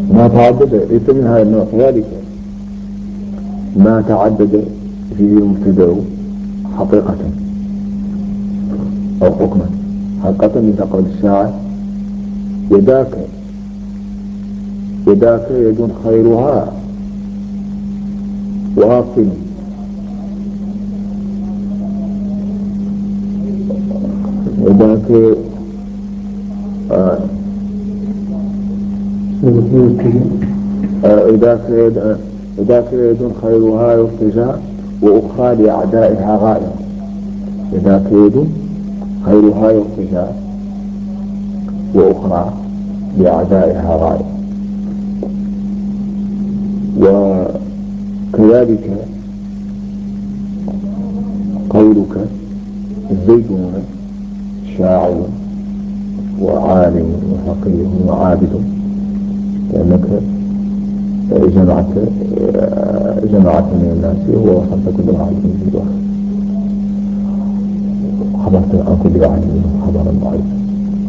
ما تعدد ليس من هذا النوع، ذلك ما تعدد فيه المبتدأ حقيقة أو حكما. حقيقة مثل قول الشاعر: يداك يد خيرها واصل، يداك يداك يد خيرها يرتجى وأخرى لأعدائها غائب. يداك يد خيرها يرتجى وأخرى لأعدائها غائب. وكذلك قولك: زيدون شاعر وعالم وفقيه وعابد، لأنك جمعت من الناس ووصلت كل واحد منهم بالوصف، خبرت عن كل واحد منهم خبرا ضعيفا.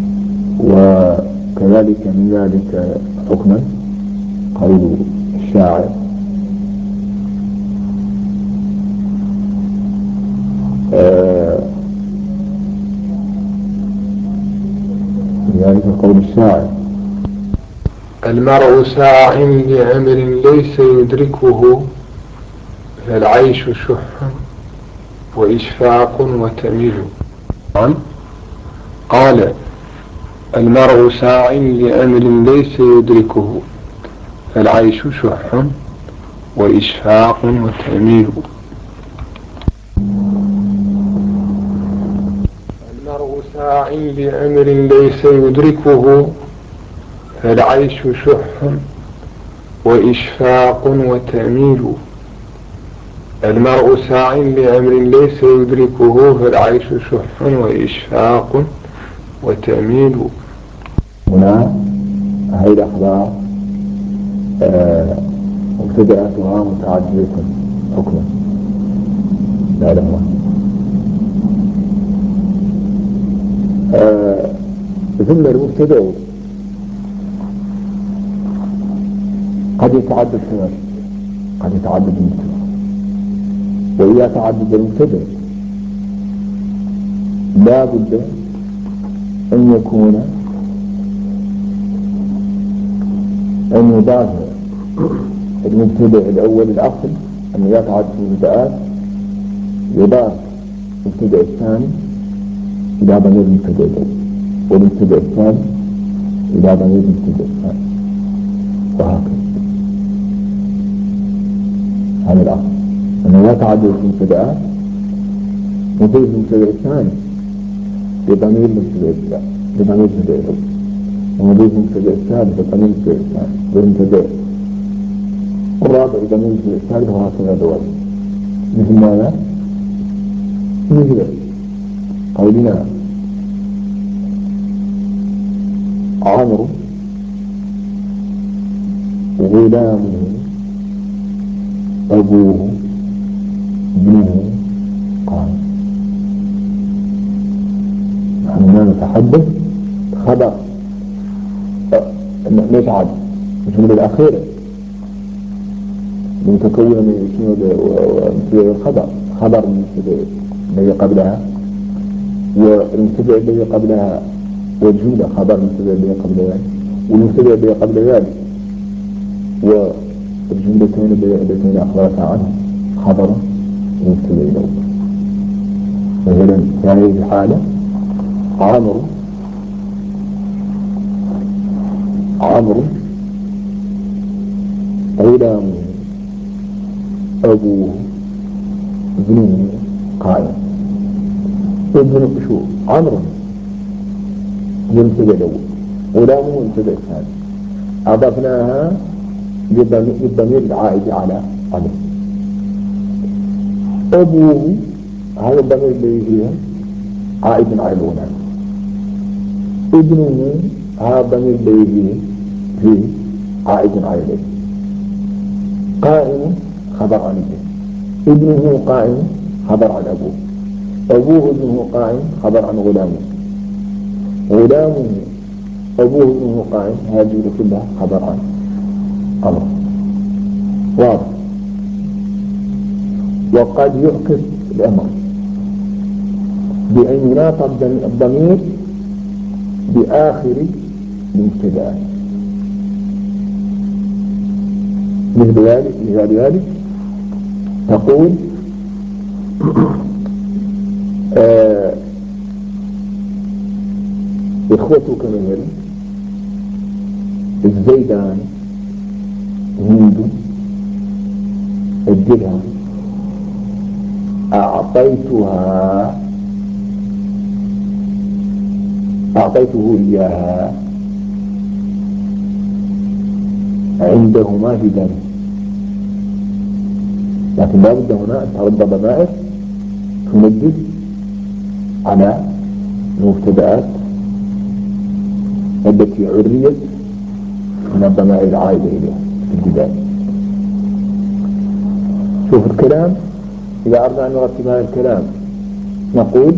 وكذلك من ذلك حكما قول الشاعر: ذلك قول الشاعر: المرء ساع لأمر ليس يدركه، فالعيش شح وإشفاق وتميل. قال: المرء ساع لأمر ليس يدركه، فالعيش شح وإشفاق وتميل. المرء ساع لأمر ليس يدركه، فالعيش شح وإشفاق وتميل. المرء ساع لأمر ليس يدركه، فالعيش شح وإشفاق وتميل. هنا هذه الأخبار مبتدأتها متعددة حكما لا لهما. ثم المبتدأ قد يتعدد كما قد يتعدد المبتدأ، وإذا تعدد المبتدأ لا بد أن يكون أن يضاف المبتدأ الأول الأصل، أن إذا تعدد المبتدأات يضاف المبتدأ الثاني إلى ضمير المبتدأ الأول، والمبتدأ الثاني إلى ضمير المبتدأ الثاني، وهكذا. هذا الأصل، أن إذا تعدد المبتدأات نضيف المبتدأ الثاني لضمير المبتدأ الأول، ونضيف المبتدأ الثالث لضمير المبتدأ الثاني، والمبتدأ الرابع لضمير المبتدأ الثالث، وهكذا دوام. مثل ماذا؟ مثل قولنا: عمرو غلامه أبوه ابنه قائم. نحن نتحدث خبر نجعل الجملة الأخيرة متكونة من المبتدأ والخبر، خبر المبتدأ الذي قبلها، والمبتدأ الذي قبلها، والجملة خبر المبتدأ الذي قبل ذلك، والمبتدأ الذي قبل ذلك، والجملتين اللتين أخبرتا عنه خبر المبتدأ الأول. مثلا في هذه الحالة: عمرو غلامه أبوه ابنه قائم. ابنه شو؟ عمرو هو المبتدأ الأول، غلامه المبتدأ الثاني، أضفناها للضمير العائد على عمرو. أبوه هذا الضمير الذي فيها عائد على الغلام. ابنه هذا الضمير الذي فيه عائد على الابن. قائم خبر عن ابنه قائم خبر عن أبوه. ابنه قائم خبر عن غلامه. غلامه أبوه ابنه قائم، هذه الجملة كلها خبر عنه. أمر واضح. وقد يعكس الأمر بأن يناط الضمير بآخر المبتدأات. مثل ذلك تقول إخوتك مثلا الزيدان هند الدرهم أعطيته إياها عندهما في داره. لكن لا بد هنا أن ترد ضمائر تنبه على المبتدأات التي عريت من الضمائر العائدة إليها في البداية. شوف الكلام، إذا أردنا أن نرتب هذا الكلام نقول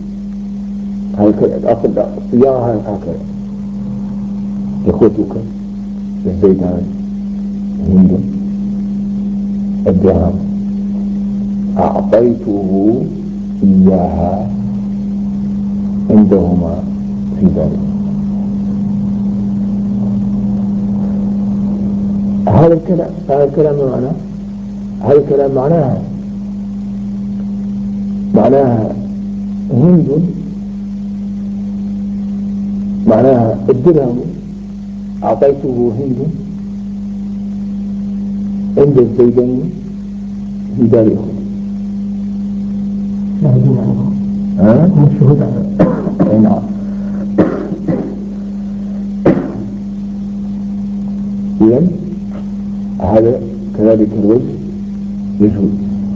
الصياغة هكذا: إخوتك الزيدان هند الدرهم أعطيته إياها عندهما في ذلك. هذا الكلام معناها هند، معناها الدرهم أعطيته هند عند الزيدين في دار أخرى. شاهدين عنهم الشهود على نعم. إذن هذا كذلك الوجه يجوز.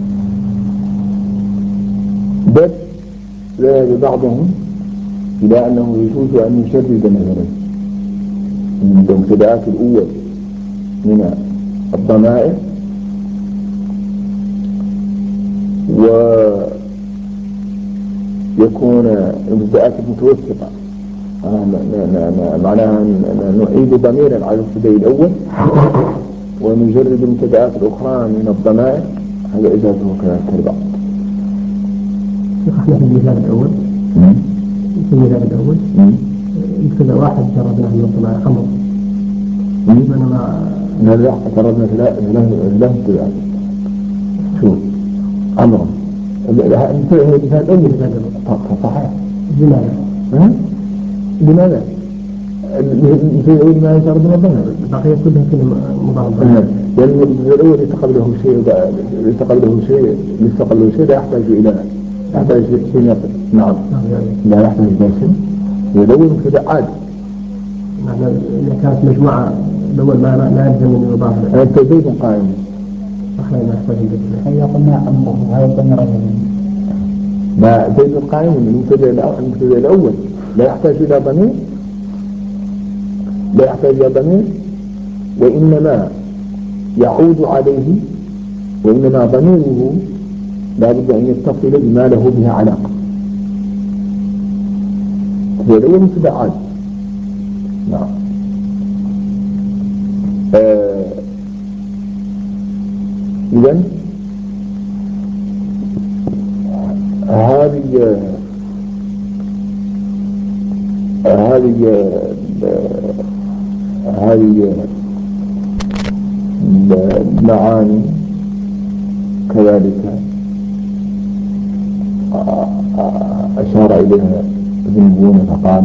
بل ذهب بعضهم إلى أنه يجوز أن يشدد مثلا من المبتدأات الأول من الضمائر ويكون المبتدأات المتوسطة، معناها نعيد ضميرا على المبتدأ الأول ونجرد المبتدأات الأخرى من الضمائر. هذا إجازه كذلك البعض. احنا في المثال الأول مبتدأ واحد جربناه من الضمائر أمر، بينما لا جربنا له ابتداء. شوف أمر المثال الأول صحيح. لماذا؟ المثال الأول ما يجرب من الضمائر، البقية كلها مضاربة. لأن المثال الأول يتقبله شيء لا يحتاج شيء يقل. نعم لا يحتاج إلى شيء. والأول مبتدأ عادي. إذا كانت مجموعة الأول ما يلزم من يضاف. أنت زيد قائم. صحيح ما يحتاج إلى. هيا قلنا أمره هذا الضمير ما زيد قائم من المبتدأ الأول لا يحتاج إلى ضمير، وإنما يعود عليه، وإنما ضميره لا بد أن يتصل بما له بها علاقة. والأول مبتدأ عادي. نعم. إذن هذه المعاني كذلك أشار إليها ابن بونة فقال: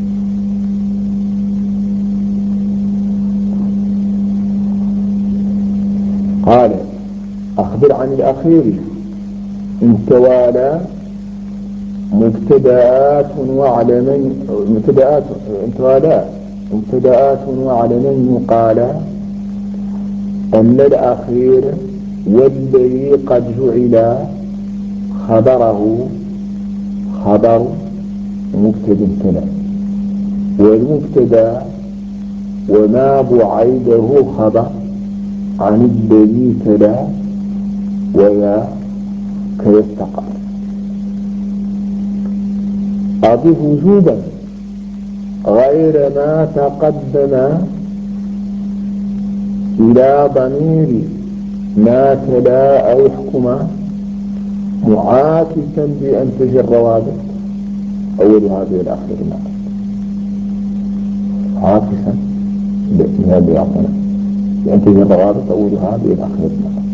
أخبر عن الأخير إن توالى مبتدآت وعلمين يقال أن الأخير والذي قد جعل خبره خبر مبتدأ كلام، والمبتدأ وما بعيده خبر عن الذي تلا ويا كيستقر. أضف وجوبا غير ما تقدم إلى ضمير ما تلا أو يحكم معاكسا بأنتج الروابط أولها بالآخر نقل عاكسا بهذا يعطينا بأنتج الروابط أولها بالآخر نقل.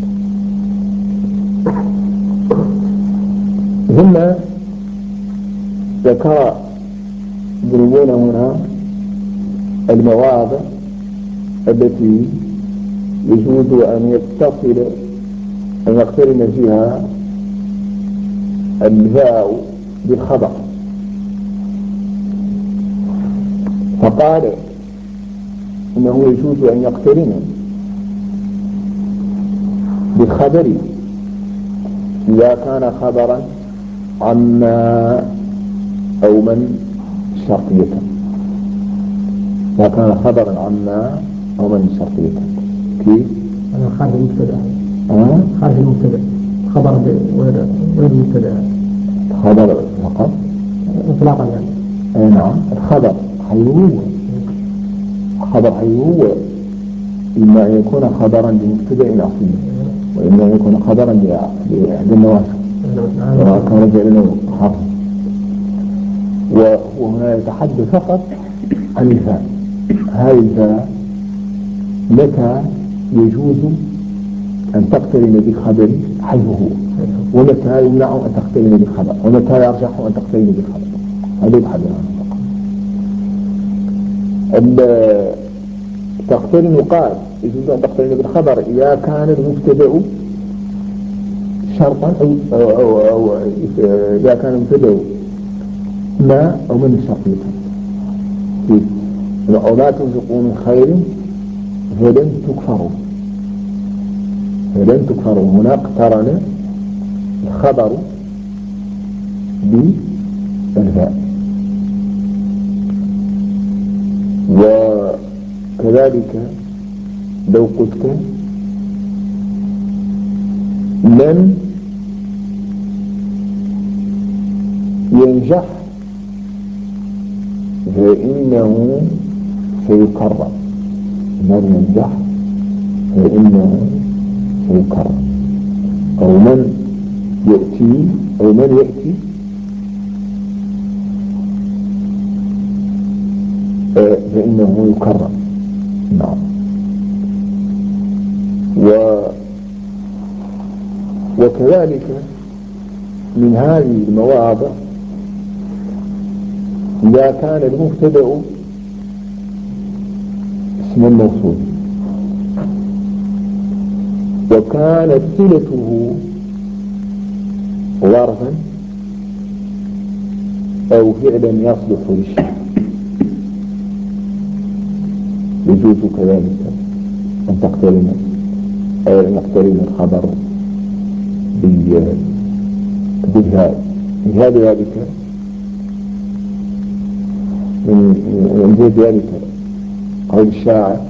ثم ذكر ضربون هنا المواضع التي يجوز أن يقترن فيها الهاء بالخبر. فقال إنه يجوز أن يقترن بالخبر إذا كان خبرا عما أو من شرطية. إذا كان خبرا عما أو من شرطية. كيف؟ أنا خارج المبتدأ. خارج المبتدأ. خبر غير المبتدأ. خبر فقط. إطلاقا يعني. نعم. الخبر حيوه. خبر حيوه إما أن يكون خبرا لمبتدأ أصلي وإما أن يكون خبرا لأحد النواسخ سواء كان فعلا حرف. وهنا يتحدث فقط عن الفاء. هذه الفاء متى يجوز أن تقترن بالخبر حيث هو ومتى يمنع أن تقترن بالخبر ومتى يرجح أن تقترن بالخبر. هذا يتحدث عنه فقط. تقترن قال يجوز أن تقترن بالخبر إذا كان المبتدأ شرطا أو إذا كان المبتدأ ما أو من شرطية. وما تنفقوا من خير فلن تكفروا. هنا اقترن الخبر بالفاء. وكذلك لو قلت من ينجح فإنه سيكرر. من ينجح فإنه سيكرر. أو من يأتي فإنه يكرر. نعم. وكذلك من هذه المواضع إذا كان المبتدأ اسم الموصول وكانت صلته ظرفا أو فعلا يصلح للشيء يجوز كذلك أن يقترن الخبر بالهاء. مثال ذلك من ذلك قول الشاعر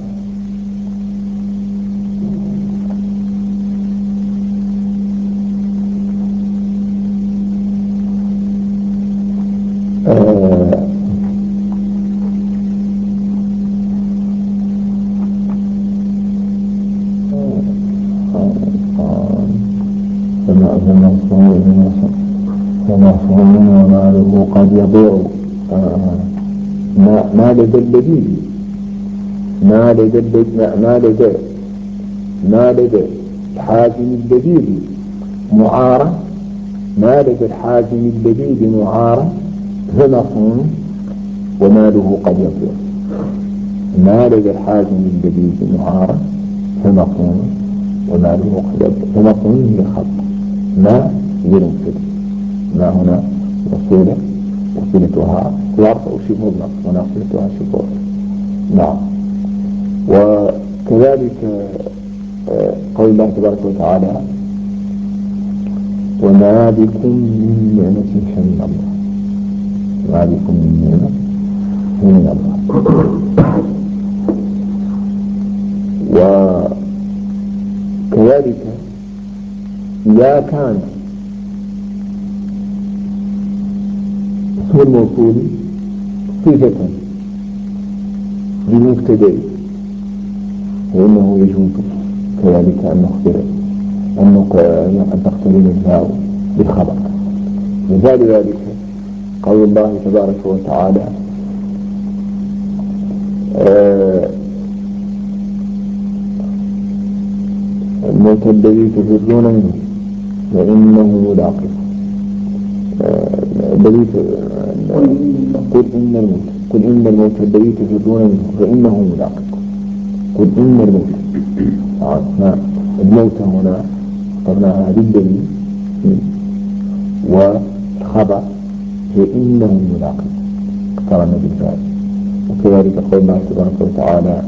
فمفهوم وماله قد يضيع ما لدى اللذيذ ما لدى الحاكم اللذيذ معارة ما لدى الحاكم اللذيذ معارة فمفهوم وماله قد يضيع. ما لدى الحاكم اللذيذ معارة فمفهوم وماله قد يضيع. فمفهوم هي خط ما غير مبتدأ. ما هنا وصولتها ظرف أو شيء مطلق وناصلتها شيء ظرف. نعم. وكذلك قول الله تبارك وتعالى وما بكم من نعمة فمن الله. وما بكم من نعمة فمن الله. وكذلك إذا كان اسم الموصول صفة للمبتدأ فإنه يجوز كذلك أن نخبر أن تقترن الفاء بالخبر. مثال ذلك قول الله تبارك وتعالى الموت الذي تفرون منه فإنه ملاقيكم. قل إن الموت الذي تفرون منه فإنه ملاقيكم. قل إن الموت الموت هنا اخترناها للدليل والخبر فإنه ملاقيكم اقترن بالفعل. وكذلك قول الله تبارك وتعالى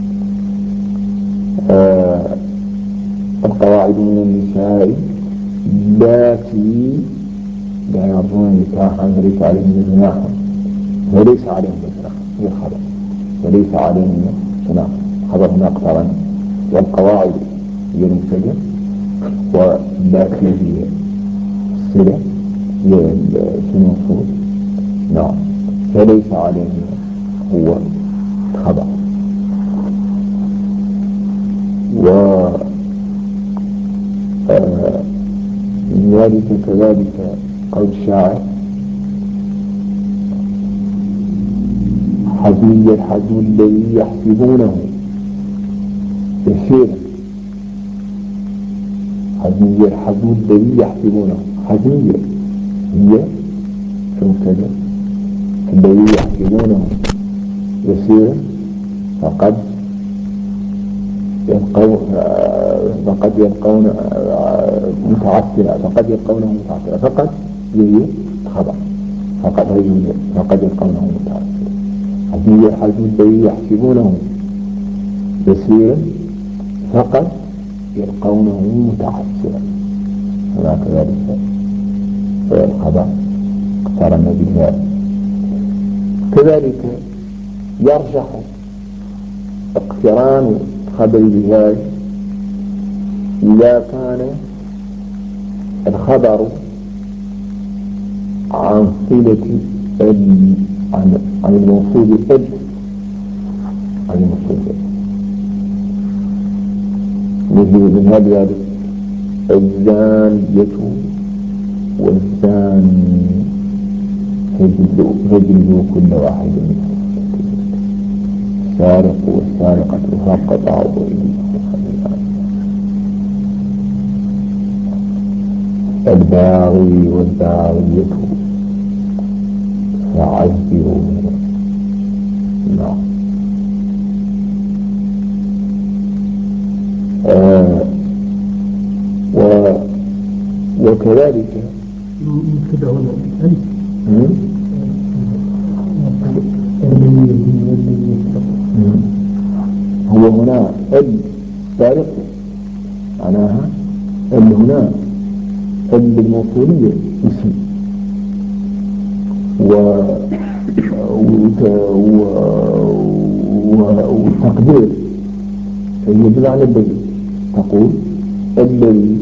القواعد من النساء اللاتي لا يرجون نكاحا فليس عليهن جناح وليس عليهن جناح هي الخبر وليس عليهن جناح خبر هنا اقترن والقواعد هي المبتدأ واللاتي هي الصلة هي الموصول نعم فليس عليهن هو الخبر. من ذلك كذلك قول الشاعر حزمي الحزم الذي يحسبونه يسيرا. حزمي الحزم الذي يحسبونه حزمية هي المبتدأ الذي يحسبونه يسيرا فقد يلقون متعسرا فقد هي خبر فقد يلقونه متعسرا. هذه الحزم الذي يحسبونه يسيرا فقد يلقونه متعسرا. هناك ذلك الخبر اقترن بالفعل. كذلك يرجح اقتران خبر الفاعل إذا كان الخبر عن صلة عن الموصول مثل هذا الزانية والزاني فجلدوا كل واحد منهم السارق والسارقة فقطعوا أيديهم الباغي والباغية فعذروا نعم. وكذلك هو هنا السارق معناها هنا الموصولية اسم والتقدير هي بمعنى الذي تقول الذي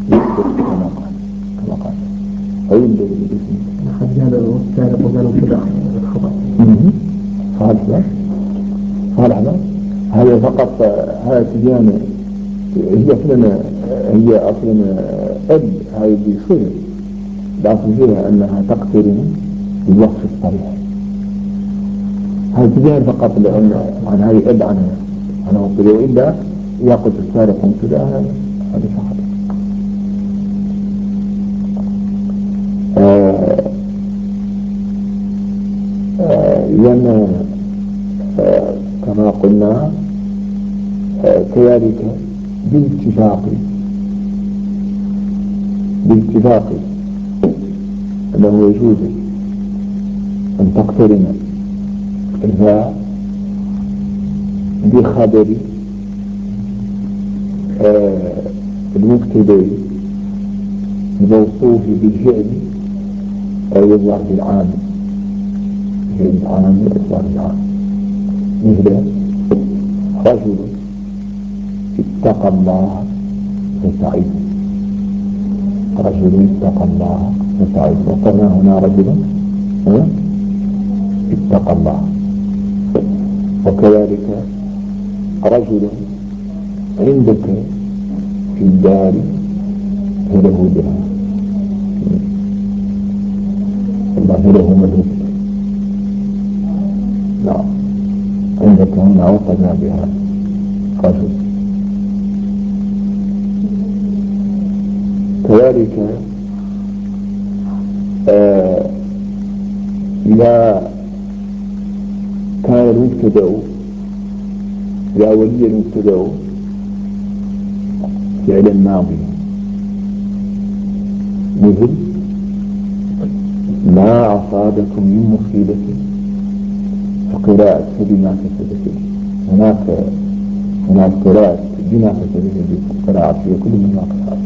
كما قال أي الذي اسم قالوا السارق وقالوا كذا الخبر صالح هذا فقط هذا تبيان هي أصلا هذه بصيغة الأصل فيها أنها تقترن بالوصف الصريح. هذا تبيان فقط لأن عن هذه عنها مبتدأ وإلا يأخذ السارق مبتدأ هذا فقط. لأن كما قلنا كذلك بالاتفاق أنه يجوز أن تقترن الفاء بخبر المبتدأ الموصوف بالفعل أو يظهر بالعام مثل رجل اتقى الله فسعيد. وقلنا هنا رجل اتقى الله. وكذلك رجل عندك في الدار فله بها الله فله ملك. نعم عندك هنا وقنا بها رجل. كذلك إذا كان المبتدأ إذا ولي المبتدأ فعلا ماضيا مثل ما أصابكم من مصيبة فقراءة بما كسبت هناك قراءة بما كسبت قراءة في كل من ما قراءة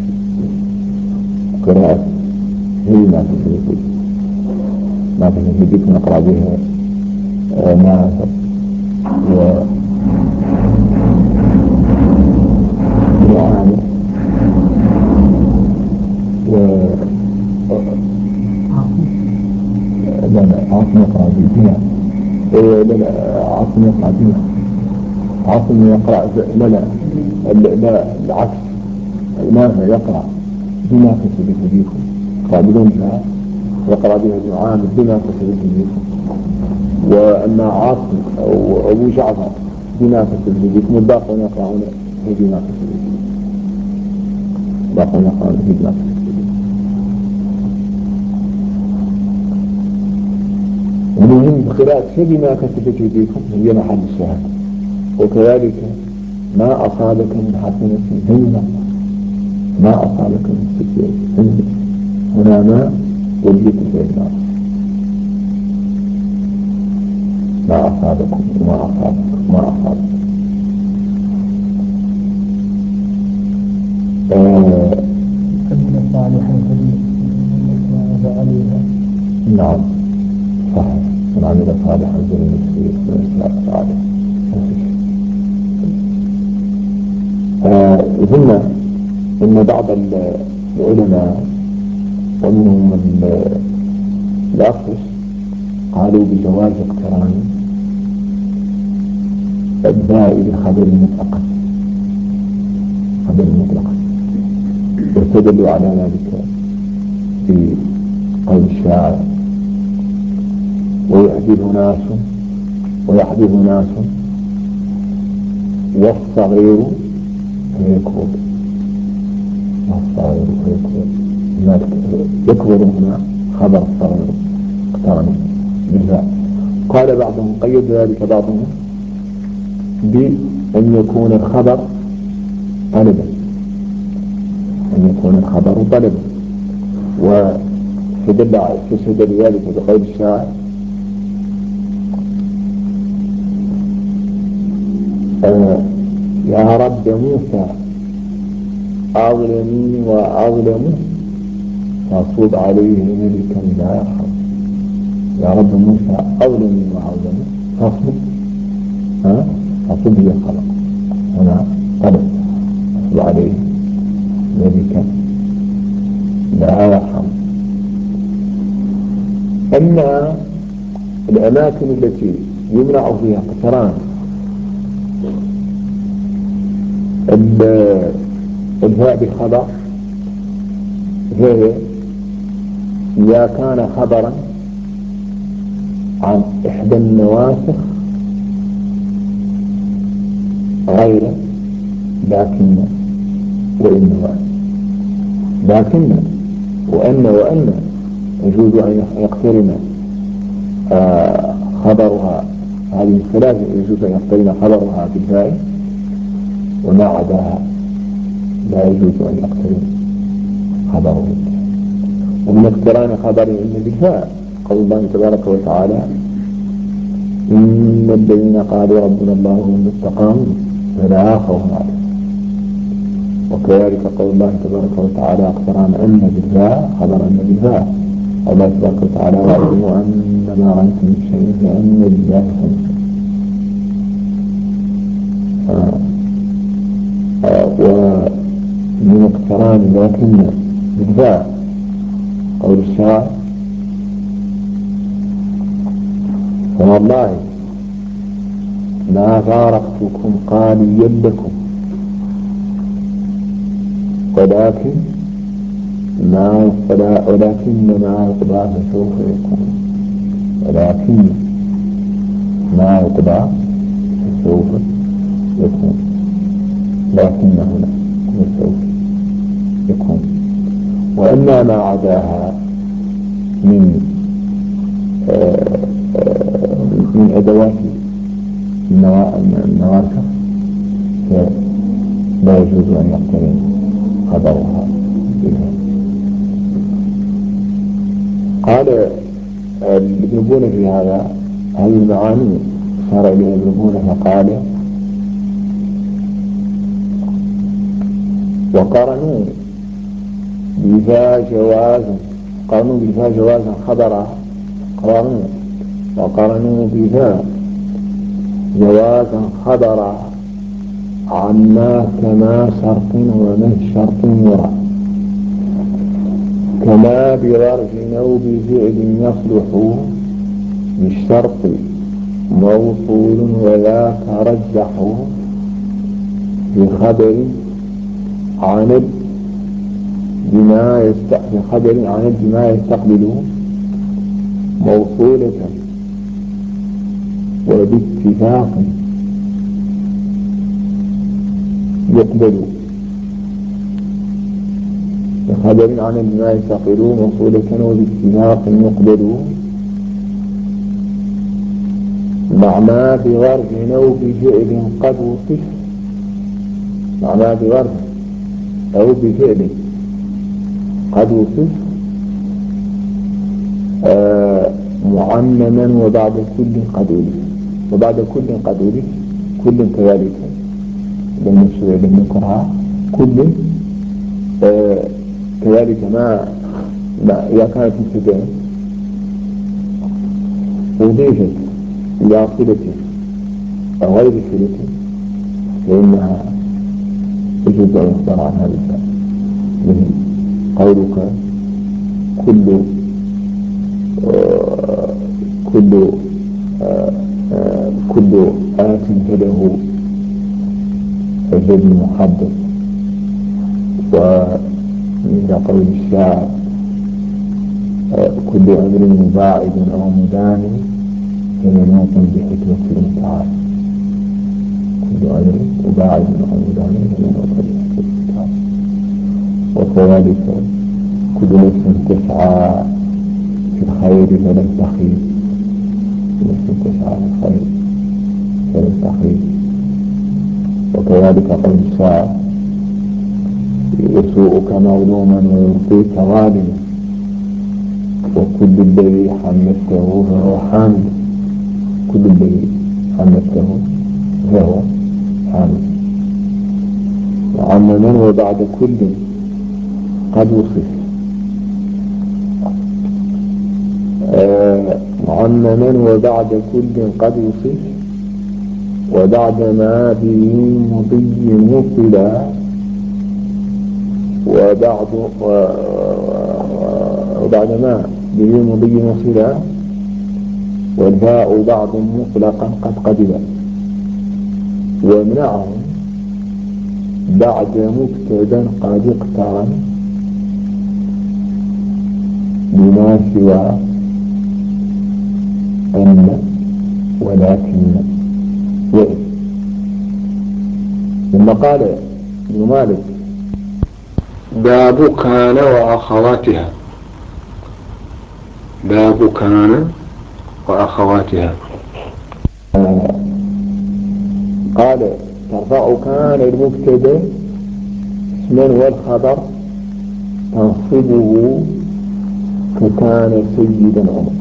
قراءة بما كسبت ما كسبت نقرأ بها ما وعامل لا عاصم يقرأ بها عاصم يقرأ بها عاصم يقرأ لا العكس نافع يقرأ بما كسبت أيديكم يقرأ بدونها يقرأ بها ابن عامر بما كسبت أيديكم. وأما عاصم أو أبو جعفر بما كسبت أيديكم والباقون يقرأون بما كسبت أيديكم الباقون يقرأون بما كسبت أيديكم. ومهم قراءة بما كسبت أيديكم هي محل الشهادة. وكذلك ما أصابك من حسنة فمن ما أصابك من سيئة هنا ما وليت في النار ما أصابكم ما أصابك كلمة صالحة عليها. نعم صحيح من عمل صالحا فلنفسه صالح. ثم إن بعض العلماء ومنهم الأخص قالوا بجواز اقتران الباء بخبر مطلقا واستدلوا على ذلك بقول الشاعر ويحدث ناس والصغير فيكبر يكبر هنا خبر الصغير اقترن بالفاء. قال بعضهم قيد ذلك بعضهم بأن يكون الخبر طلبا واستدل ذلك بقول الشاعر يا رب موسى أظلمي وأظلمه فاصب عليه ملكا لا يرحم. يا رب موسى أظلمي وأظلمه فاصب هي الخلق هنا طلب فاصب عليه ملكا لا يرحم. أما الأماكن التي يمنع فيها اقتران الفاء بالخبر فهي إذا كان خبرا عن إحدى النواسخ غير لكن وأن يجوز أن يقترن خبرها هذه الثلاثة يجوز أن يقترن خبرها بالفاء وما عداها لا يجوز أن يقترن خبره. ومن اقتران خبر إن بالفاء قول الله تبارك وتعالى إن الذين قالوا ربنا الله هم استقاموا فلا خوف عليهم. وكذلك قول الله تبارك وتعالى اقتران أن بالفاء خبر أن بالفاء الله تبارك وتعالى واعلموا أن ما غنمتم من شيء فأن لله خمسه. ومن اقتران لكن بالفاء قول الشاعر فوالله ما فارقتكم قاليا لكم ولكن ما يقضى فسوف يكون، ولكن ما يقضى فسوف يكون، لكن هنا سوف يكون. وأما ما عداها من أدوات النواسخ فلا يجوز أن يقترن خبرها بها. قال ابن بونة في هذه المعاني صار إليه ابن بونة فقال: وقارنوا بذا جوازا خبرها، وقارنوا بذا جوازا خبرها عما كما شرط ومن شرط يرى، كما بظرف أو بفعل يصلح بالشرط موصول وذاك رجح في خبر عن بما يستقبله موصولة وباتفاق يقبل، بخبر عن بما يستقبله موصولة وباتفاق يقبل، مع ما بظرف أو بفعل قد وصف، مع ما بظرف أو بفعل قد وصف معمما وبعد كل قد ألف، كل كذلك لم نذكرها، كل كذلك ما إذا كانت مبتدأ أضيفت إلى صلته أو غير صلته فإنها يجوز أن يخبر عنها بالفعل، مثل قولك كل آت فله الذي محضر، ومثل قول الشاعر: كل أمر مباعد أو مدان فمنوط بحكمة المتعال، كل أمر مباعد أو مدان فمنوط بحكمة المتعال. وكذلك كل نفس تسعى في الخير فلن تخيب، وكذلك قول الشاعر: يسوءك مظلوما ويرضيك ظالما، وكل الذي حمدته فهو حامد، كل الذي حمدته فهو حامد. وعمما وبعد كل قد وصف، معمما وبعد كل قد وصف، وبعد ما به مضي وصلا، وبعد ما به مضي وصلا، والباء بعض مطلقا قد قبل، وامنعهم بعد مبتدا قد اقترن بما سوى أن ولكن وإن. ثم قال ابن مالك: باب كان وأخواتها، باب كان وأخواتها. قال: ترفع كان المبتدا اسما والخبر تنصبه ككان سيدا عمر.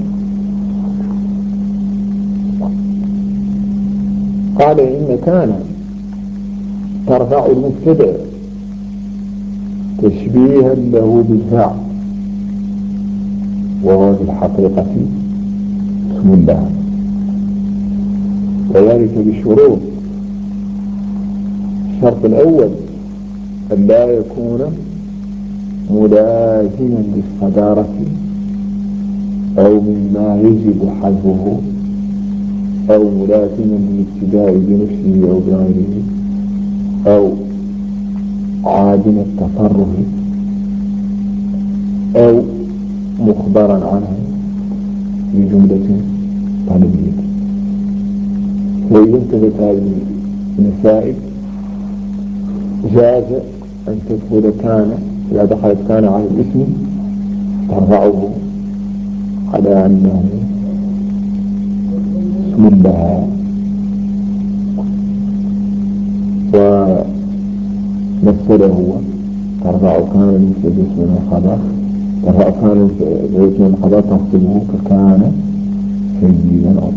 قال: إن كان ترفع المبتدا تشبيها له بالفعل، وهو في الحقيقة اسم الله، وذلك بشروط. الشرط الأول أن لا يكون ملازما للصدارة أو مما يجب حذفه، أو ملازما للابتداء بنفسه أو بغيره، أو عادم التصرف أو مخبرا عنه بجملة طلبية. وإذا انتبهت هذه المسائل جاز أن تدخل كان، إذا دخلت كان على الاسم ترفعه على أنه اسم لها، ومثله هو ترفع كان المبتدأ اسم الخبر، ترفع كان اسم الخبر تنصبه ككان سيدا أو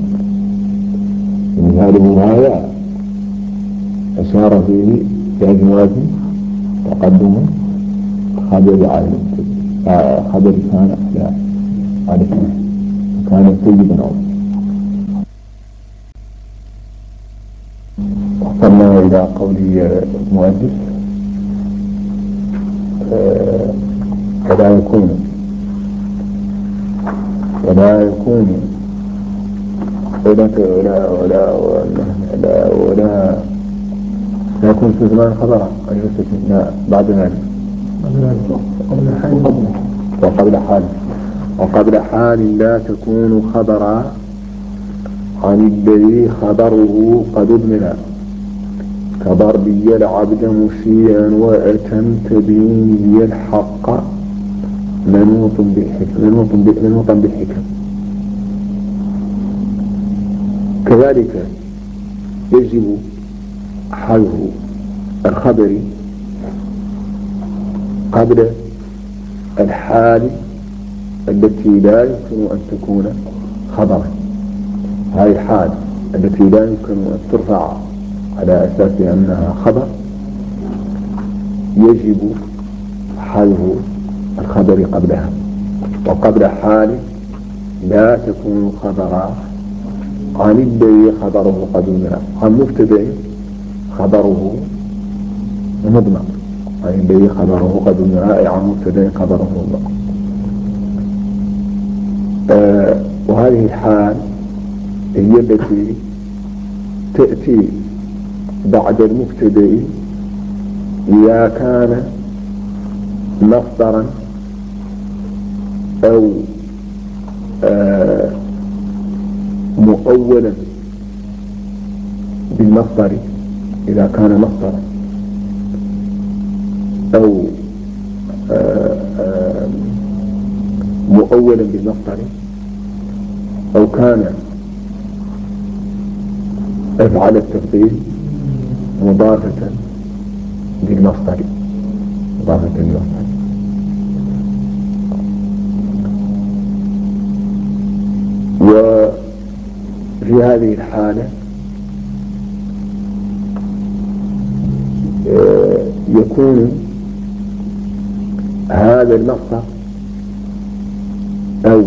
مثاله هذا أشار فيه بأجواز تقدم خبر على المبتدأ، خبر كان لا على كان سيدا أو. وصلنا إلى قول المؤلف ولا يكون ولا يكون في زمان خبرا أن يوسف بعد ذلك وقبل حال لا تكون خبرا عن الذي خبره قد اضمن، كضربي العبد مسيئا وأتمت به الحق منوطا بالحكم. كذلك يجب حذف الخبر قبل الحال التي لا يمكن أن تكون خبرا. هذه الحال التي لا يمكن أن ترفع على أساس أنها خبر يجب حذف الخبر قبلها. وقبل حال لا تكون خبرا عن الذي خبره قد اضمن، عن مبتدأ خبره مضمن، عن الذي خبره قد اضمن أي عن مبتدأ خبره مضمن. وهذه الحال هي التي تأتي بعد المبتدأ إذا كان مصدرا أو مؤولا بالمصدر، إذا كان مصدرا أو مؤولا بالمصدر، أو كان أفعل التفضيل مضافة بالمصدر. وفي هذه الحالة يكون هذا المصدر أو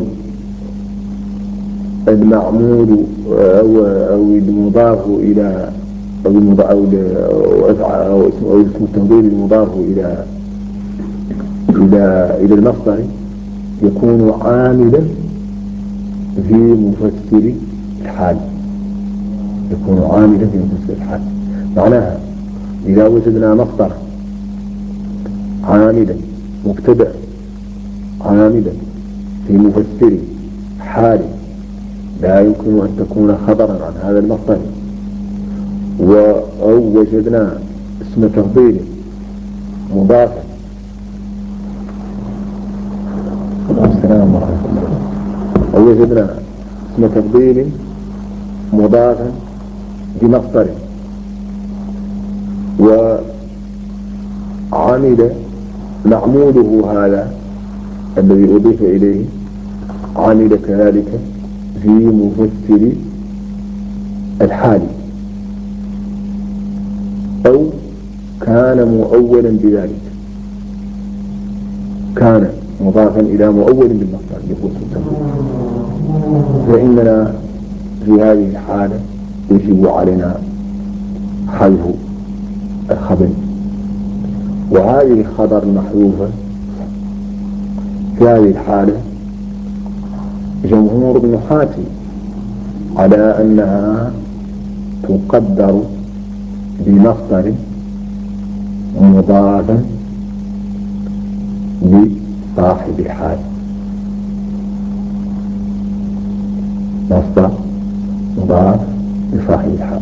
المعمول أو المضاف إلى أو اسم التفضيل المضاف إلى المصدر يكون عاملا في مفسر الحال. معناها إذا وجدنا مصدر عاملا مبتدأ عاملا في مفسر حال لا يمكن أن تكون خبرا عن هذا المصدر، أو وجدنا اسم تفضيل مضافا أو وجدنا اسم تفضيل مضافا بمصدر وعمل معموله هذا الذي أضيف إليه عمل كذلك في مفسر الحال، أو كان مؤولا بذلك، كان مضافا إلى مؤول بالمصدر يقول فإننا في هذه الحالة يجب علينا حذف الخبر. وهذه الخبر المحذوفة في هذه الحالة جمهور النحاة على أنها تقدر بمصدر مضافا لصاحب الحال، مصدر مضاف لصاحب الحال.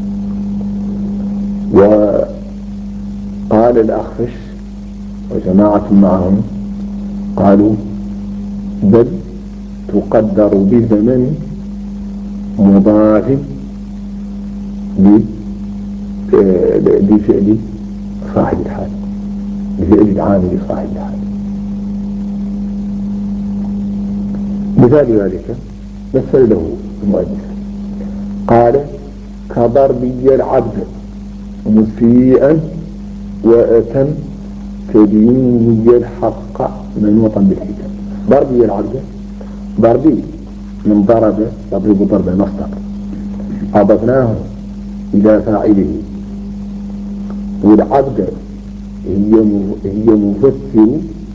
وقال الأخفش وجماعة معهم قالوا بل تقدر بزمن مضاف لفعل صاحب الحال، لفعل العامل صاحب الحال. مثال ذلك مثل له المؤلف قال كضربي العبد مسيئا وأتم تديني الحق منوطا بالحكم. ضربي العبد، ضربي من ضرب يضرب ضرب المصدر أضفناه إلى فاعله، والعبد هي مفسر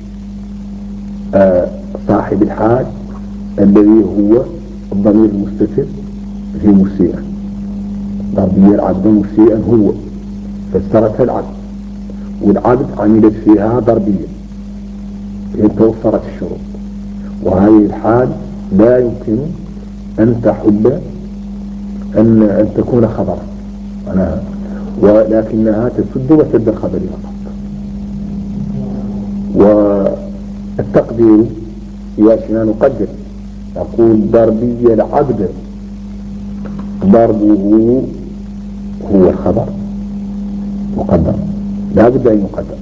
صاحب الحال الذي هو الضمير المستتر في مسيئا. ضربي العبد مسيئا هو فسرتها العبد، والعبد عملت فيها ضربية إن توفرت الشروط، وهذه الحال لا يمكن أن تحل أن تكون خبرا ولكنها تسد وسد الخبر فقط. والتقدير ياشنا نقدر نقول ضربي العبد ضربه هو الخبر مقدر لا بد أن يقدر،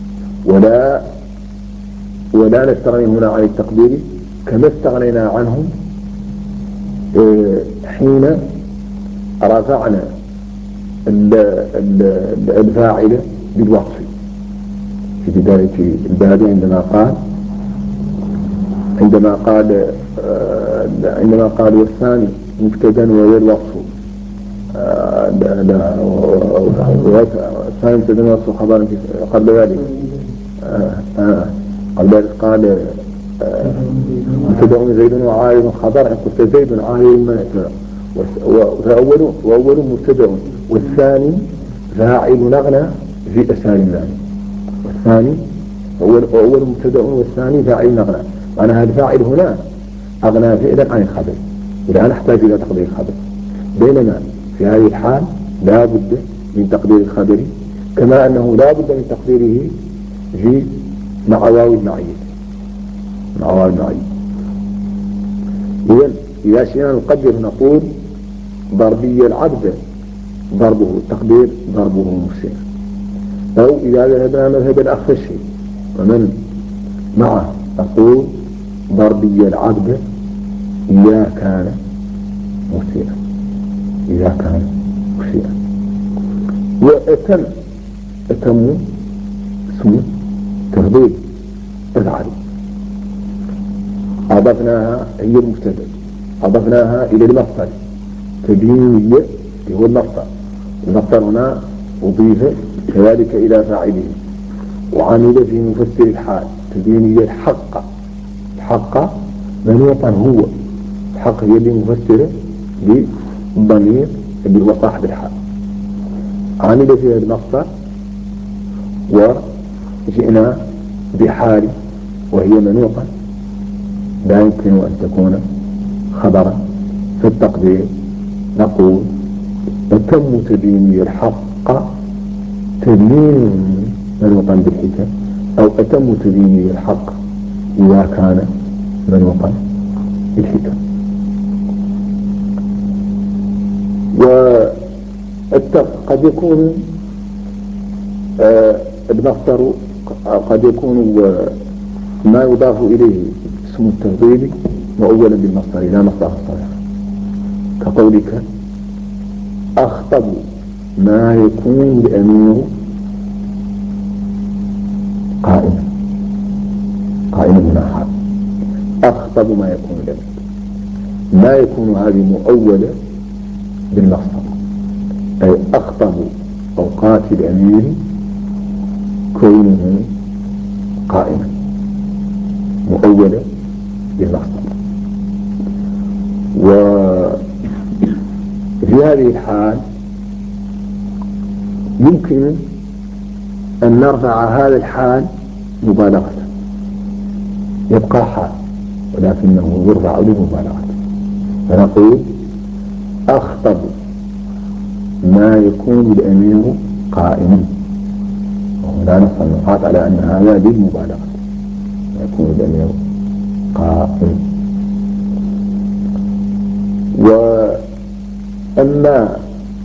ولا نستغني هنا عن التقدير كما استغنينا عنه حين رفعنا الفاعل بالوصف في بداية الباب عندما قال والثاني مبتدا وهو الوصف الثاني مبتدا ووصف خبر قبل ذلك قال مبتدا زيد وعارض خبر إن قلت زيد عارض من وأول مبتدا والثاني فاعل نغنى في أسهال الله، والثاني أول مبتدا والثاني فاعل نغنى، معناها الفاعل هنا أغنى فعلا عن الخبر ولا نحتاج إلى تقدير الخبر، بينما في هذه الحال لا بد من تقدير الخبر كما أنه لا بد من تقديره في مع واو المعية. إذا شئنا نقدر نقول ضربي العبد ضربه التقدير ضربه مسير، أو إذا ذهبنا مذهب الأخفشي ومن معه نقول ضربي العبد إذا كان مسيرا، وأتم اسمه تفضيل أفعل أضفناها هي المبتدا أضفناها إلى المصدر تبينية هو المصدر هنا أضيف كذلك إلى فاعله وعمل في مفسر الحال تبينية الحق منوطا هو الحق هي اللي مفسره بالضمير اللي هو صاحب الحال، عمل فيها المصدر وجئنا بحال وهي منوطا لا يمكن أن تكون خبرا. في التقدير نقول أتم تبيني الحق تبيين منوطا بالحكم، أو أتم تبيني الحق إذا كان منوطا بالحكم. وقد يكون المصدر قد يكون ما يضاف إليه اسم التفضيل مؤولا بالمصدر لا مصدر الصريح، كقولك أخطب ما يكون الأمير قائما هنا حال أخطب ما يكون الأمير، ما يكون هذه مؤولة بالمصدر أي أخطب أوقات الأمير كونه قائما مؤولة بالمصدر. وفي هذه الحال يمكن أن نرفع هذا الحال مبالغة، يبقى حال ولكنه يرفع لمبالغة، فنقول أخطب ما يكون الأمير قائما، ولا نص النقاط على أن هذا للمبالغة، ما يكون الأمير قائم. وأما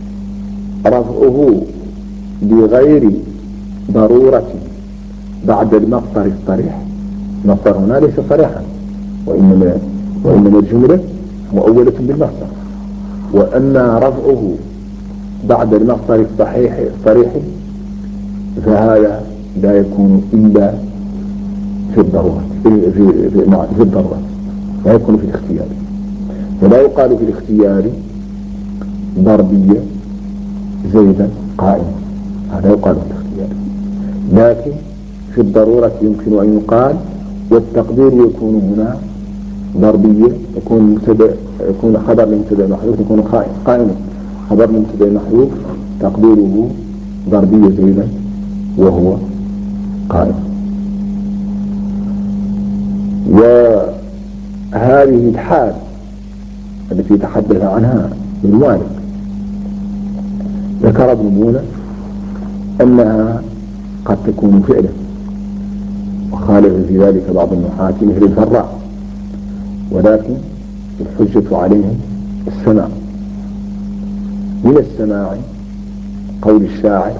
رفعه بغير ضرورة بعد المصدر الصريح، المصدر هنا ليس صريحا، وإنما الجملة مؤولة بالمصدر. وأما رفعه بعد المصدر الصريح فهذا لا يكون إلا في الضرورة، في الضرورة، لا يكون في الاختيار. فلا يقال في الاختيار ضربية زيدا قائما، هذا يقال في الاختيار. لكن في الضرورة يمكن أن يقال، والتقدير يكون هنا ضربية، يكون خبر لمبتدأ محذوف، يكون قائما خبر لمبتدأ محذوف تقديره ضربية زيدا وهو قائم. وهذه الحال التي تحدث عنها ابن مالك ذكر ابن مولى أنها قد تكون فعلا، وخالف في ذلك بعض النحاة مثل الفراء، ولكن الحجة عليهم السماع. من السماع قول الشاعر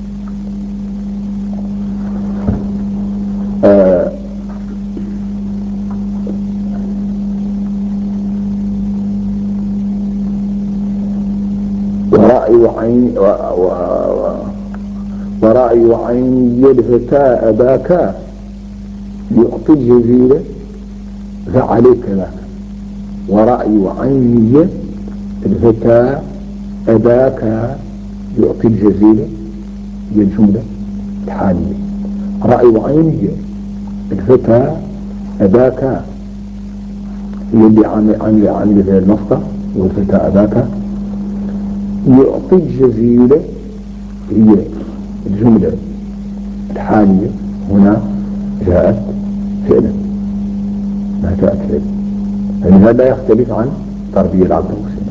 ورأي عيني الفتى أباك يعطي الجزيل فعليك ذاك. ورأي عيني الفتى أباك يعطي الجزيل هي الجملة الحالية. رأي عيني الفتى أباك هي اللي عامل فيها المصدر، والفتى أباك. يعطي الجزيل هي الجملة الحالية، هنا جاءت فعلا ما جاءت فعلا، يعني هذا لا يختلف عن تربية العبد المسلم.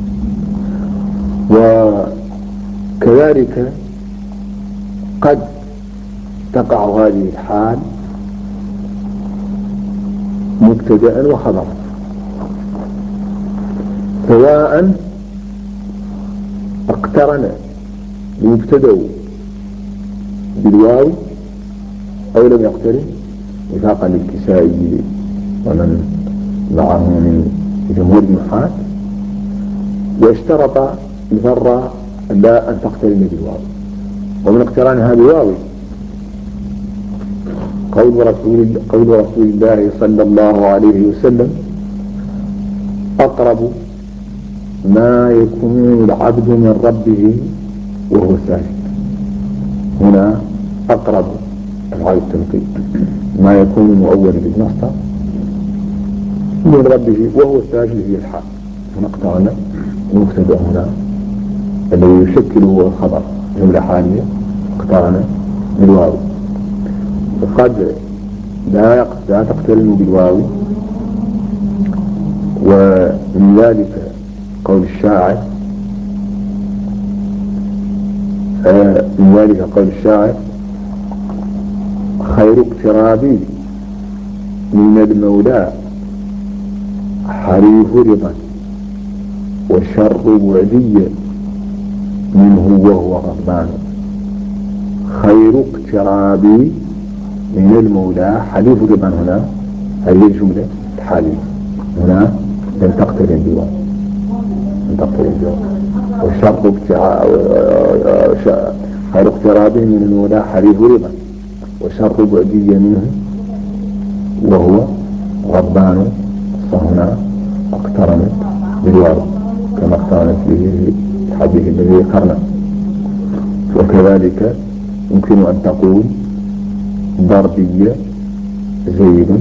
وكذلك قد تقع هذه الحال مبتدأ وخبرا، سواء اقترن المبتدأ بالواو أو لم يقترن، وفاقا للكسائي ومن معه من جمهور النحاة. واشترط الفراء لا أن تقترن بالواو، ومن اقترانها بالواو قول رسول الله صلى الله عليه وسلم أقرب ما يكون العبد من ربه وهو ساجد. هنا أقرب أفعال التنقيب ما يكون مؤول بالمصدر من ربه وهو ساجد هي الحال. هنا اقترن المبتدأ هنا الذي يشكل هو الخبر جملة حالية اقترن بالواو. وقد لا تقترن بالواو، ومن ذلك قول الشاعر خير اقترابي من المولى حريف رضا، وشر بعدي منه وهو غضبان. خير اقترابي من المولى حليف رضا، هنا هذه الجملة الحالية هنا لم تقترن بالواو، وشر خير اقترابه من المولى حريف رضا، وشر بعدي منه وهو غضبان. فهنا اقترنت بالواو كما اقترنت به الحديث الذي ذكرنا. وكذلك يمكن أن تقول ضربية زيدا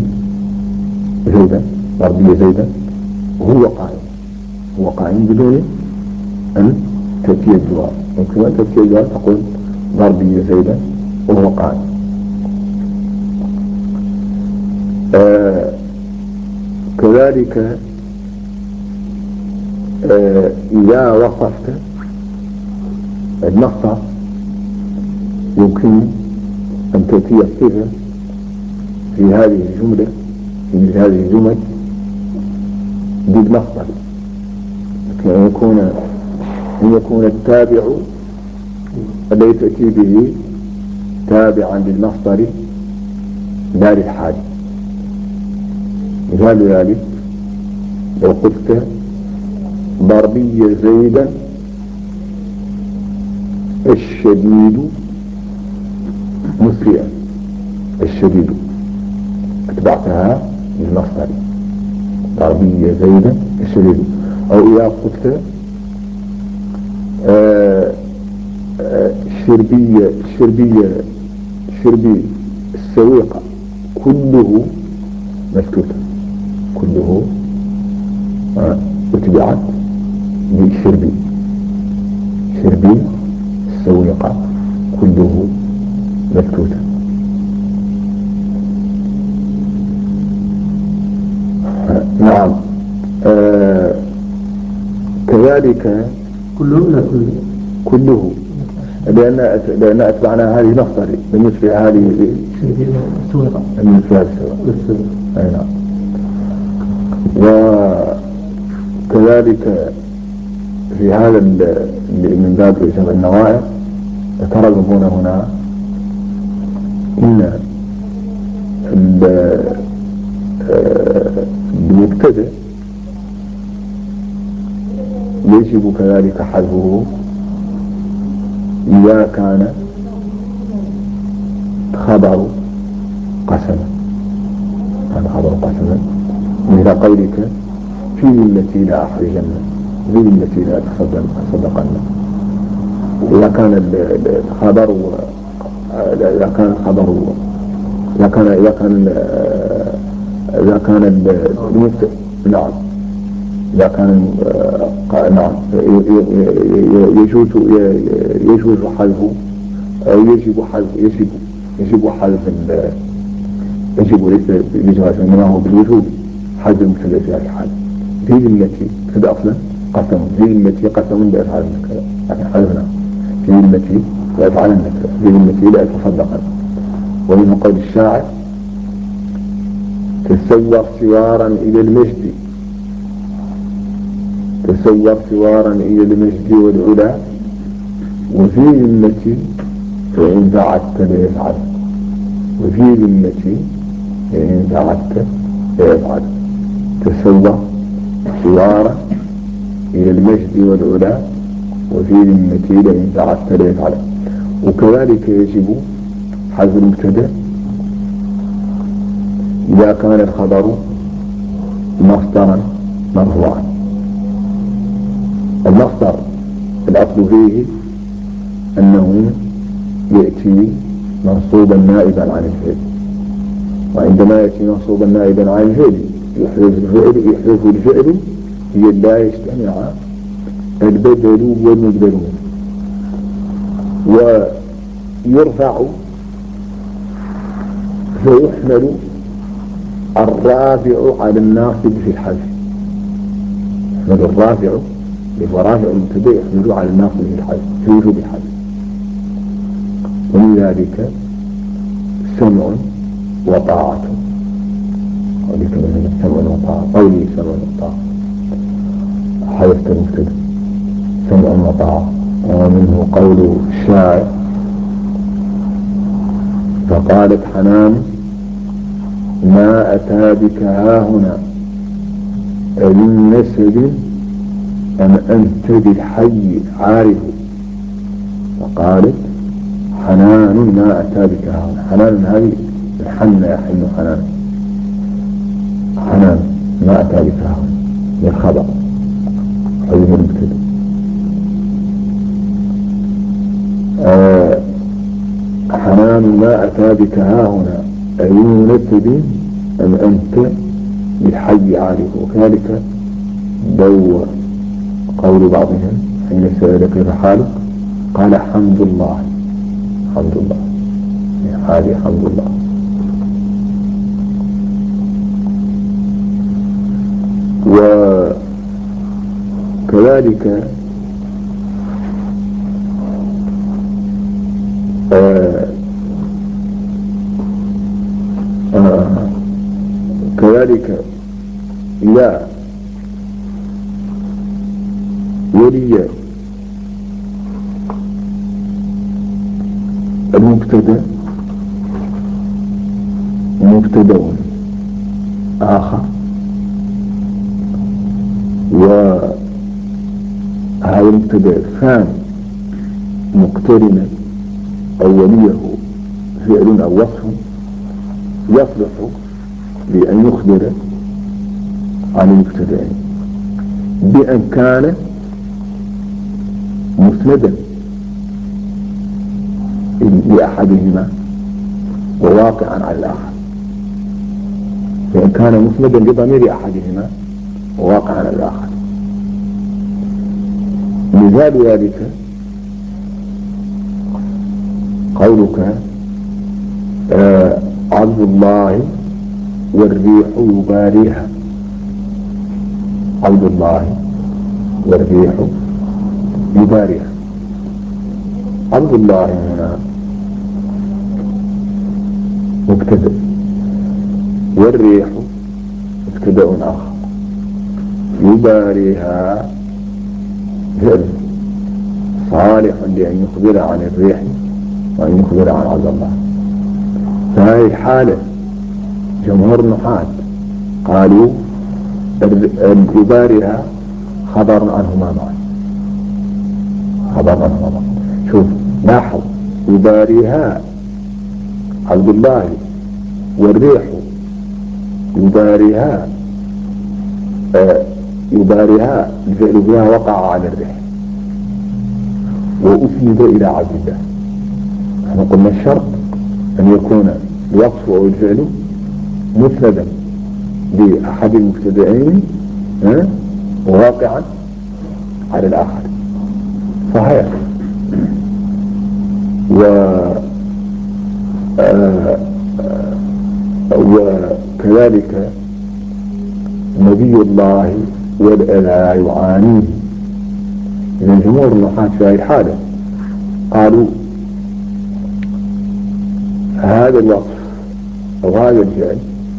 ضربية زيدا هو قائم بدون أن تأتي الجواب. يمكن أن تأتي الجواب تقول ضربية زيدا وهو قائم. كذلك إذا وصفت المصدر يمكن أن تأتي الصفة في هذه الجملة في هذه الجمل بالمصدر، أن يكون التابع الذي تأتي به تابعا للمصدر لا للحال. مثال ذلك لو قلت ضربي زيدا الشديد مسرعا، الشديد أتبعتها للمصدر ضربي زيدا الشديد. أو إذا قلت شربي السويق كله مسكوتا، كله اتبعت بشربي السويق كله مسكوتا. نعم. كذلك كله لأن أتبعنا هذه مصدر بالنسبة هذه السويقة أي نعم. وكذلك في هذا من باب جمع النوائب يترغبون هنا إن المبتدأ يجب كذلك حذفه إذا كان خبر قسما، مثل قولك في التي لا أحرجن، في التي لا تصدقن. إذا كان الخبر نعم، إذا كان نعم يجوز حذفه أو يجب حذف يجب ليس بالجواز إنما هو بالوجوب حذف المبتدأ في هذه الحالة. في التي تبدأ أصلا قسم، في التي قسم بأفعال النكرة، لكن حذفنا في التي بأفعال النكرة، في التي لا تصدقن. ومن قول الشاعر تسور سوارا إلى المجد، تسور سوارا إلى المجد والعلا، وفي التي فإن فعلت لا يفعل، وفي التي فإن فعلت لا يفعل. تسور سوارا إلى المجد والعلا، وفي التي لئن فعلت لا يفعل. وكذلك يجب حذف المبتدأ إذا كان الخبر مصدرا مرفوعا. المصدر الأصل فيه أنه يأتي منصوبا نائبا عن الفعل، وعندما يأتي منصوبا نائبا عن الفعل يحذف الفعل لا يجتمع البدل والمبدل منه، ويرفع فيحمل الرافع على الناصب في الحذف. يحمل الرافع وهو رافع المبتدأ يحمل على الناصب في الحذف في وجوب الحذف. ومن ذلك سمع وطاعة، قولك مثلا سمع وطاعة، قولي سمع وطاعة حذفت المبتدأ سمع وطاعة. ومنه قول الشاعر فقالت حنان ما أتى بك هاهنا أمن نسب أم أنت بالحي عارف. فقالت حنان ما أتى بك هاهنا، حنان هذه حن يحن حنان، حنان ما أتى بك هاهنا للخبر حذف المبتدأ. حنان ما أتى بك هاهنا أمن نسب أم أنت بالحي عارف. وكذلك لو قول بعضهم حين سأل كيف حالك قال حمد الله، حمد الله. هذه الحمد لله. وكذلك كذلك إذا ولي المبتدأ مبتدأ آخر، وهذا المبتدأ الثاني مقترنا أو وليه فعل أو وصف، يصلح بأن يخبر عن المبتدأين بأن كان مسندا لأحدهما وواقعا على الآخر، بأن كان مسندا لضمير أحدهما وواقعا على الآخر. مثال ذلك قولك عبد الله والريح يباريها. عبد الله والريح يباريها. عبد الله هنا مبتدأ، والريح مبتدأ آخر، يباريها فعل صالح لأن يخبر عن الريح وأن يخبر عن عبد الله. فهذه الحالة جمهور النحاة قالوا يباريها خبر عنهما معا، خبر عنهما معا. شوف لاحظ، يباريها عبد الله والريح يباريها، يباريها الفعل بها وقع على الريح وأسند إلى عبد الله. احنا قلنا الشرط أن يكون الوصف أو الفعل مسندا لأحد المبتدئين وواقعا على الآخر. صحيح. وكذلك نبي الله والأذى يعانيه. من جمهور النحاة في هذه الحالة قالوا هذا الوصف أو هذا الفعل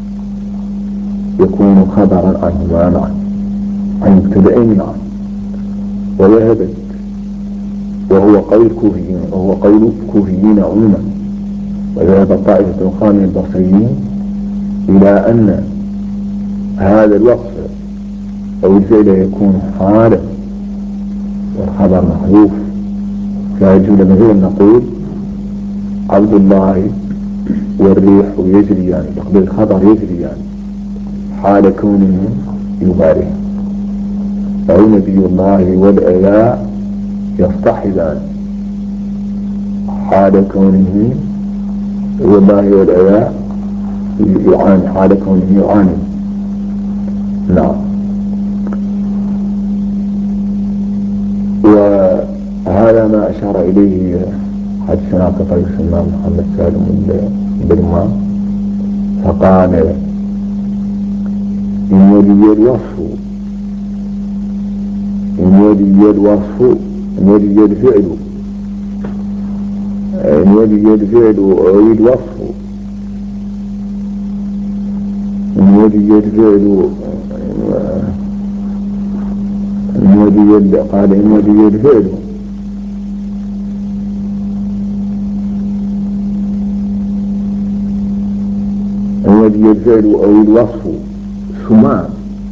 يكون خبرا عنهما معا، عن مبتدئين معا، وذهبت وهو قول الكوفيين، وهو قول الكوفيين عموما، وذهب طائفة أخرى من البصريين إلى أن هذا الوصف أو الفعل يكون حالا والخبر محذوف. فيجوز مثلا نقول عبد الله والريح يجريان، تقدير الخبر يجريان حال كونه يباريه، أو نبي الله والآياء يصطحبان حال كونه والله والآياء يعاني، حال كونه يعاني. نعم. وهذا ما أشار إليه حدثنا طريق الإمام محمد سالم البرماء، فقال إن ولي الوصف إن ولي الوصف إن ولي الفعل إن ولي الفعل أو الوصف إن ولي الفعل إن ولي قال إن ولي الفعل إن ولي الفعل أو الوصف ثم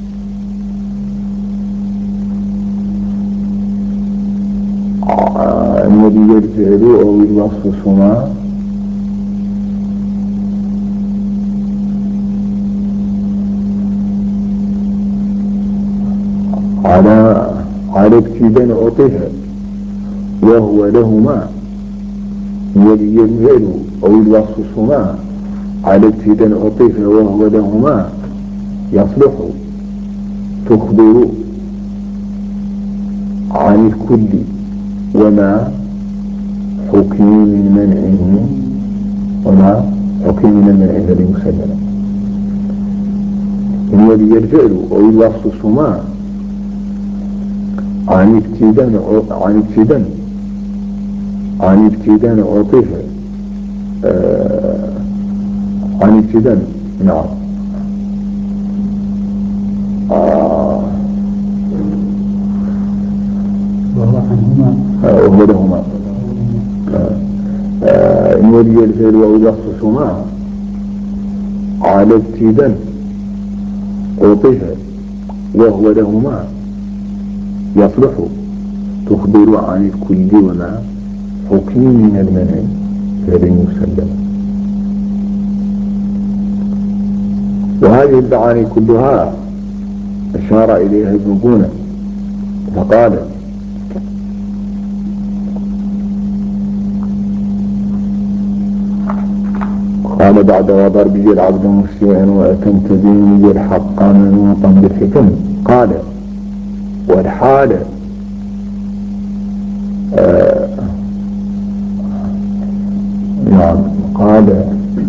إن ولي الفعل أو الوصف ثم على ابتداء عطيها وهو لهما. ولي الفعل أو الوصف ثما على ابتداء عطيها وهو لهما يصلح تخبر عن الكل وما حكم من منعه هنا حكم من المنع الذي مسلم إن ولي الفعل أو الوصف سماع عن ابتداء عطف عن ابتداء نعم وهو لهما إن ولي الفعل أو الوصف سماع على ابتداء عطف وهو لهما يصلح تخبر عن الكل وما حكم من المنع فلن يسلم. وهذه المعاني كلها أشار إليها ابن بونة فقال بعد وضربي العبد مسيئا وأتمتديني الحق منوطا بالحكم قال والحال نعم قال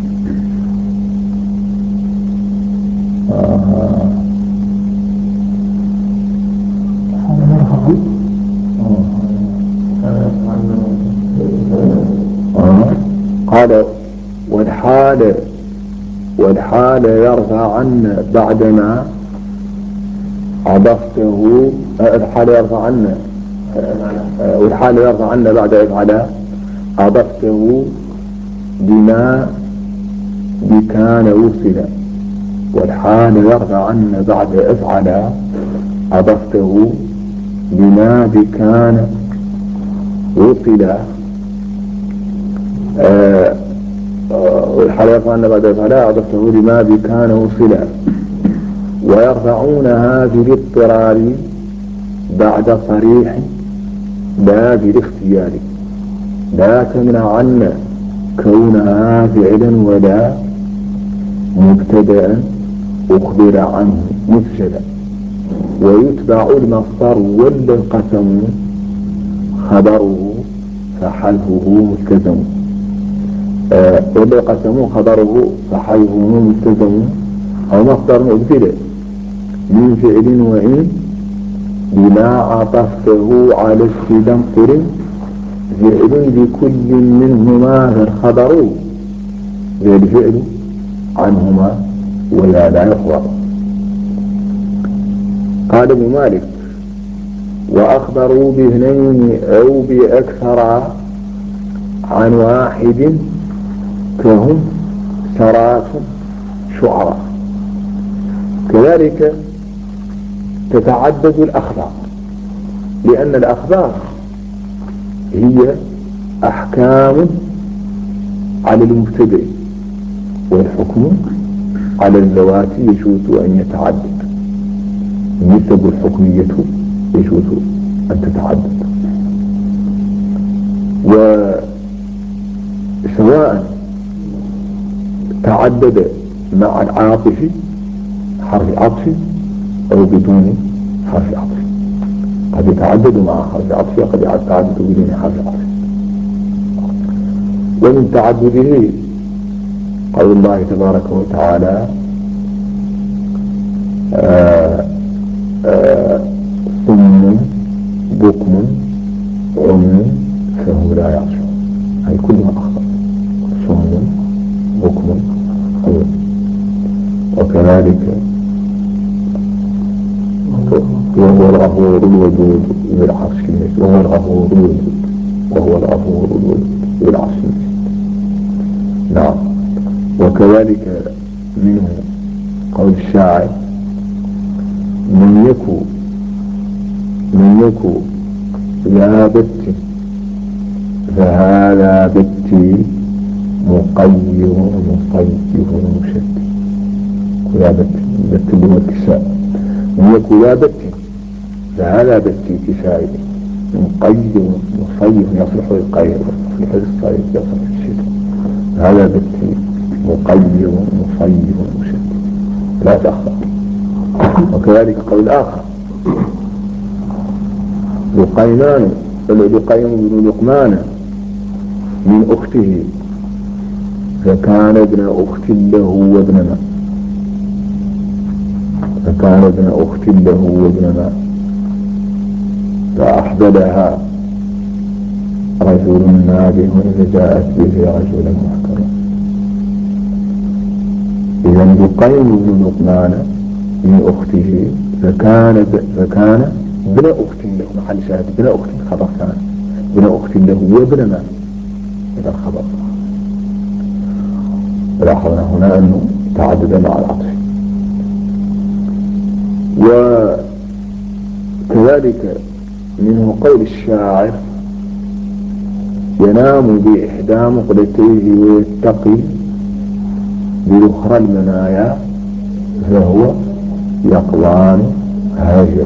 قال والحال يرفع عنا بعدما عضفته الحال يرفع عنا والحال يرفع عنا بعد افعل عضفته بما بكان وصل والحال يرفع عنا بعد افعل عضفته بما بكان وصل والحال يرفع عنا بعد افعل عضفته بما بكان وصل ويرفعونها بالاضطرار بعد صريح لا بالاختيار لا تمنع عنا كونها فعلا ولا مبتدأ أخبر عنه مفسدا ويتبع المصدر ولا القسم خبره فحلفه ملتزم ولا القسم خبره فحلفه ملتزم أو مصدر مبتدأ من فعل وإن بما عطفته على ابتداء قرن فعل بكل منهما الخبر ذي الفعل عنهما ولا لا يخبر. قال ابن مالك وأخبروا باثنين أو بأكثر عن واحد كهم سرات شعراء. كذلك تتعدد الأخبار لأن الأخبار هي أحكام على المبتدئ والحكم على اللواتي يجوز أن يتعدد النسب الحكمية يجوز أن تتعدد وسواء تعدد مع العاطف حرف عطف أو بدون حرف عطف قد يتعدد مع حرف عطف وقد يتعدد بدون حرف عطف. ومن تعدده قول الله تبارك وتعالى صم بكم عمي فهم لا يعرفون هي كلها أخطاء صم بكم عمي. وكذلك وهو الغفور الودود ذو العرش المجيد وهو الغفور الودود وهو الغفور الودود ذو العرش المجيد. نعم. وكذلك منه قول الشاعر من يكو يا بت فهذا بتي مقير مصير مشد. يا بت اللي هو الكساء من يكو يا بتي فهذا بتي كسائي مقير مصير يصلح للقير يصلح للصيد يصلح للشتاء هذا بتي مقير مصير مشد لا تخطأ. وكذلك قول آخر لقيم بن لقمان من أخته فكان ابن أخت له وابن ما، فكان ابن أخت له وابن ما، فأحبلها رجل نابه فجاءت به رجلا محترم. إذا بقيم بن لقمان من أخته فكان ابن أخت له، محل شاهد ابن أخت خبر كان ابن أخت له وابن ما، هذا الخبر. لاحظنا هنا أنه تعدد مع العطف. وكذلك منه قول الشاعر: ينام بإحدى مقلتيه ويتقي بأخرى المنايا فهو يقظان هاجر.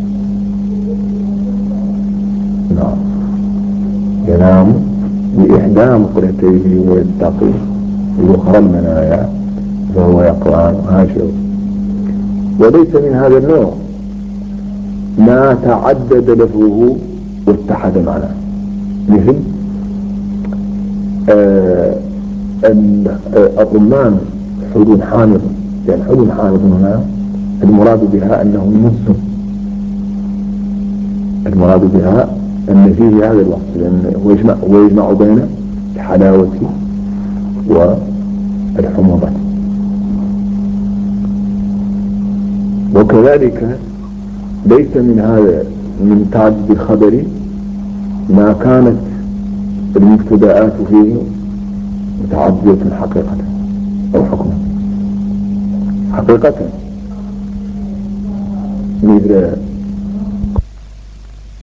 نعم، ينام بإحدى مقلتيه ويتقي بأخرى المنايا فهو يقظان هاجر. وليس من هذا النوع ما تعدد لفظه واتحد معناه، مثل الرمان حلول حامض. يعني حلول حامض هنا المراد بها أنه نص، المراد بها أن فيه هذا الوصف، لأنه ويجمع بين الحلاوة والحموضة. وكذلك ليس من هذا من تعدد الخبر ما كانت المبتدآت فيه متعددة حقيقة أو حكما. حقيقة مثل